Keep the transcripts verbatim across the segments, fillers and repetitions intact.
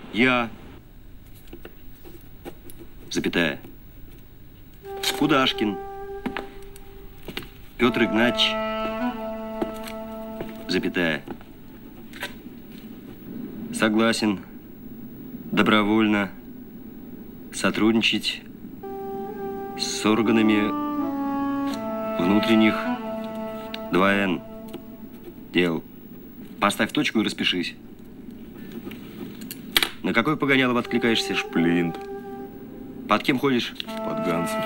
Я, запятая, Кудашкин Петр Игнатьевич, запятая, согласен добровольно сотрудничать с органами внутренних два эн дел. Поставь точку и распишись. На какой погонялово откликаешься? Шплинт. Под кем ходишь? Под Гансом.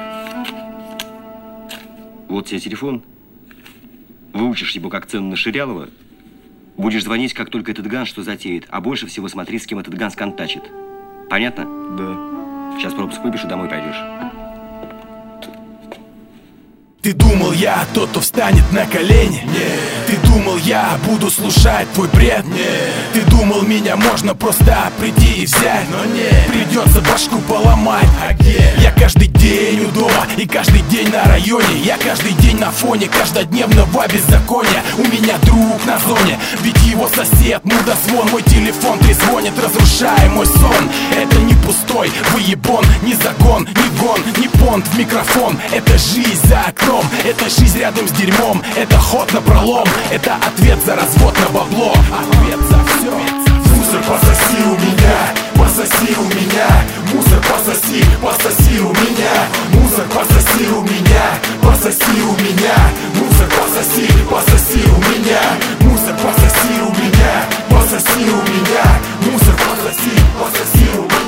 Вот тебе телефон. Выучишь его как цену на Ширялова. Будешь звонить, как только этот Ганс что затеет. А больше всего смотри, с кем этот Ганс контачит. Понятно? Да. Сейчас пропуск выпишу, домой пойдешь. Ты думал, я тот, кто встанет на колени? Нет. Ты думал, я буду слушать твой бред? Нет. Ты думал, меня можно просто прийти и взять? Но нет. Придется башку поломать. Again. Я каждый день у дома и каждый день на районе. Я каждый день на фоне каждодневного беззакония. У меня друг на зоне, ведь его сосед мудозвон. Мой телефон трезвонит, разрушая мой сон. Это не пустой выебон, не загон, не гон, не понт в микрофон. Это жизнь за окном. Это жизнь рядом с дерьмом, это ход на пролом, это ответ за развод на бабло, ответ за все. Мусор пососи у меня, пососи у меня, мусор пососи, пососи у меня, мусор пососи у меня, пососи у меня, мусор пососи, пососи у меня, мусор пососи у меня, пососи у меня, мусор пососи, пососи у меня.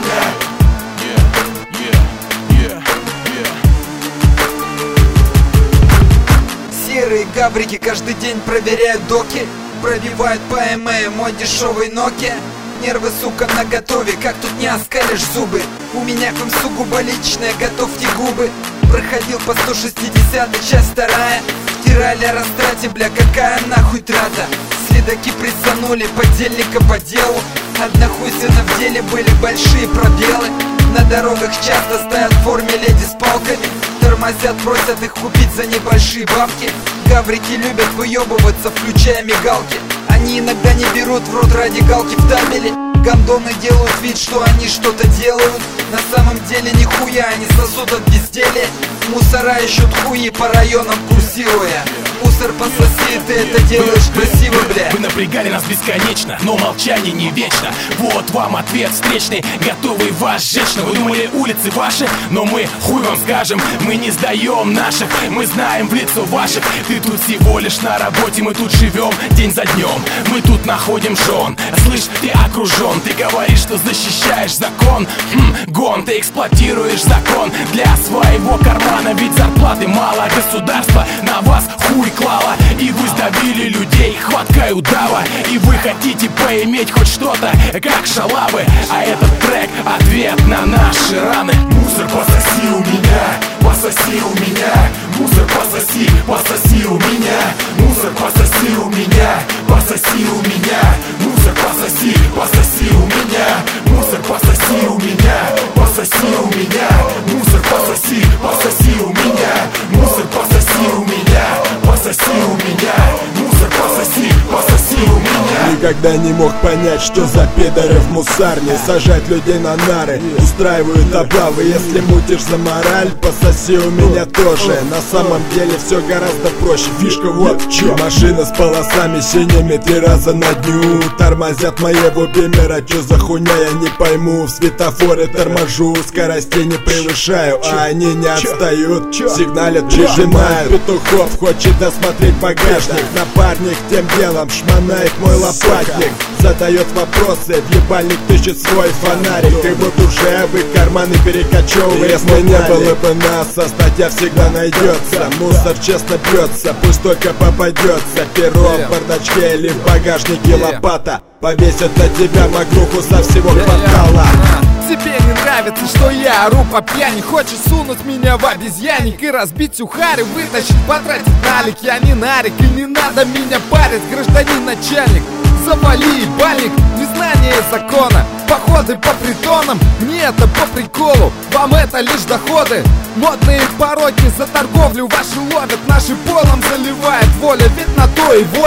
Серые габрики каждый день проверяют доки, пробивают по ЭМЭ мой дешевый Nokia. Нервы, сука, наготове, как тут не оскалишь зубы. У меня к вам сугубо личное, готовьте губы. Проходил по сто шестидесятой, часть вторая. Втирали о растрате, бля, какая нахуй трата. Следаки присанули подельника по делу. Однохуйственно в деле были большие пробелы. На дорогах часто стоят в форме леди с палками. Тормозят, просят их купить за небольшие бабки. Гаврики любят выебываться, включая мигалки. Они иногда не берут в рот ради галки в табеле. Гандоны делают вид, что они что-то делают. На самом деле нихуя, они сосут от безделия. Мусора ищут хуи по районам курсируя. Мусор пососи, ты это делаешь красиво, бля. Вы напрягали нас бесконечно, но молчание не вечно. Вот вам ответ встречный, готовый вас сжечь. Вы думали, улицы ваши, но мы хуй вам скажем. Мы не сдаем наших, мы знаем в лицо ваших. Ты тут всего лишь на работе, мы тут живем день за днем. Мы тут находим жен, слышь, ты окружен. Ты говоришь, что защищаешь закон. Хм, гон, ты эксплуатируешь закон для своего кармана. Ведь зарплаты мало, государство на вас хуй клала. И вы сдавили людей хваткой удава. И вы хотите поиметь хоть что-то, как шалавы. А этот трек — ответ на наши раны. Мусор пососи у меня, пососи у меня, мусор пососи, пососи у меня, мусор пососи у меня, пососи у меня, мусор пососи, пососи у меня, мусор пососи у меня, пососи у меня, мусор пососи, пососи у меня, мусор пососи у меня, пососи у меня, мусор пососи, пососи у меня. Никогда не мог понять, что за пидоры в мусарне сажать людей на нары, устраивают облавы. Если мутишь за мораль, пососи у меня тоже. На самом деле все гораздо проще, фишка вот в чем. Машина с полосами синими три раза на дню. Тормозят моего бимера, чё за хуйня, я не пойму. В светофоре торможу, скорости не превышаю, а они не отстают, сигналят, прижимают. Петухов хочет досмотреть багажник. Напарник тем делом шмонает мой лопатник. Задает вопросы, в ебальник тыщет свой фонарик. И вот уже в их карманы перекочевывает. Если не было бы нас, а статья всегда найдется. Мусор честно бьется, пусть только попадется. Перо в бардачке или в багажнике лопата. Повесят на тебя макруху со всего квартала. Тебе не нравится, что я ору по пьяни. Хочешь сунуть меня в обезьянник и разбить сухарь, вытащить, потратить налик. Я не нарик и не надо меня парить, гражданин начальник. Завали ебальник, незнание закона, походы по притонам, мне это по приколу, вам это лишь доходы. Модные пороки за торговлю ваши ловят, наши полом заливает воля, ведь на то и воля,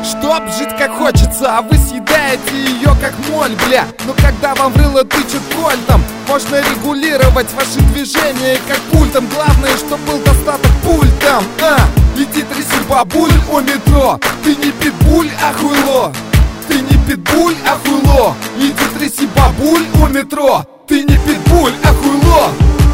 чтоб жить как хочется, а вы съедаете ее как моль, бля. Но когда вам в рыло тычет кольтом, можно регулировать ваши движения как пультом. Главное, чтоб был достаток пультом. А, иди тряси бабуль у метро. Ты не питбуль, а хуйло. Ты не питбуль, а хуйло. Иди тряси бабуль у метро. Ты не питбуль, а хуйло.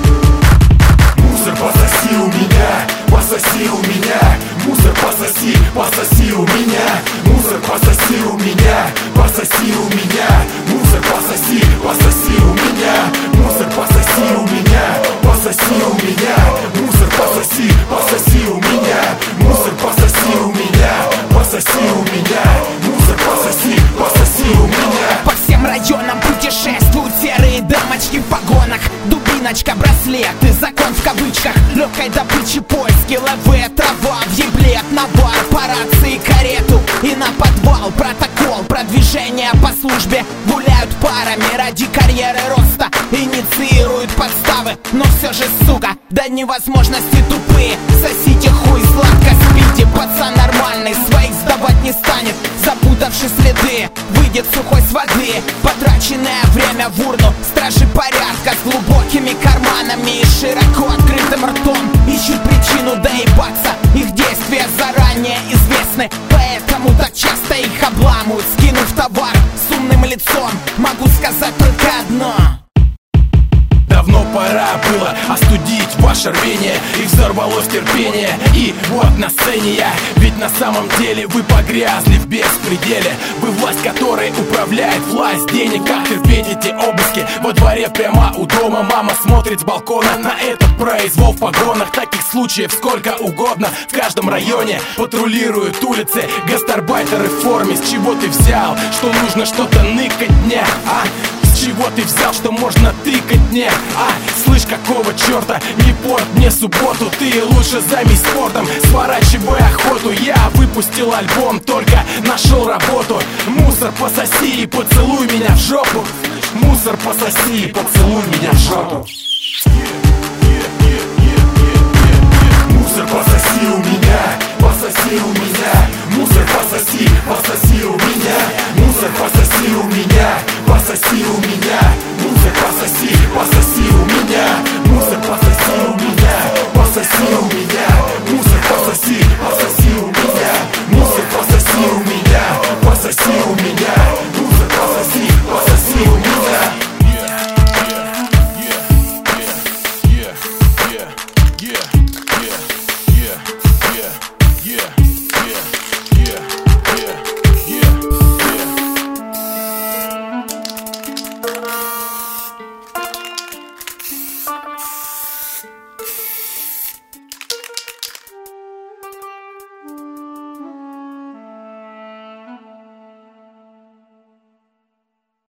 Мусор пососи у меня, пососи у меня. Мусор пососи, пососи у меня. Мусор пососи у меня, пососи у меня. Мусор пососи, пососи у меня. Мусор пососи у меня, пососи у меня. Мусор пососи, пососи у меня. Мусор пососи у меня, пососи у меня. Мусор пососи, пососи у меня. По всем районам путешествуют серые дамочки в погонах. Дубиночка, браслеты, закон в кавычках. Легкой добычи поиски, лаве, трава, въеблет, навар, по рации, карету и на подвал. Протокол, продвижение по службе. Гуляют парами ради карьеры роста. Инициируют подставы, но все же, сука, до невозможности тупые. Сосите хуй, сладко спите. Пацан нормальный, своих сдавать не станет. Запутавши следы, выйдет сухой с воды. Потраченное время в урну. Стражи порядка с глубокими карманами и широко открытым ртом ищут причину доебаться. Их действия заранее известны, поэтому так часто их обламывают. Скинув товар с умным лицом, могу сказать только одно: давно пора было остудить ваше рвение. И взорвалось терпение. И вот на сцене я. Ведь на самом деле вы погрязли в беспределе. Вы власть, которой управляет власть денег. Как терпеть эти обыски во дворе прямо у дома? Мама смотрит с балкона на этот произвол в погонах. Таких случаев сколько угодно. В каждом районе патрулируют улицы гастарбайтеры в форме. С чего ты взял, что нужно что-то ныкать мне, а? С чего ты взял, что можно тыкать мне? А, слышь, какого черта? Не порт мне субботу. Ты лучше займись спортом, сворачивай охоту. Я выпустил альбом, только нашел работу. Мусор пососи и поцелуй меня в жопу. Мусор пососи и поцелуй меня в жопу.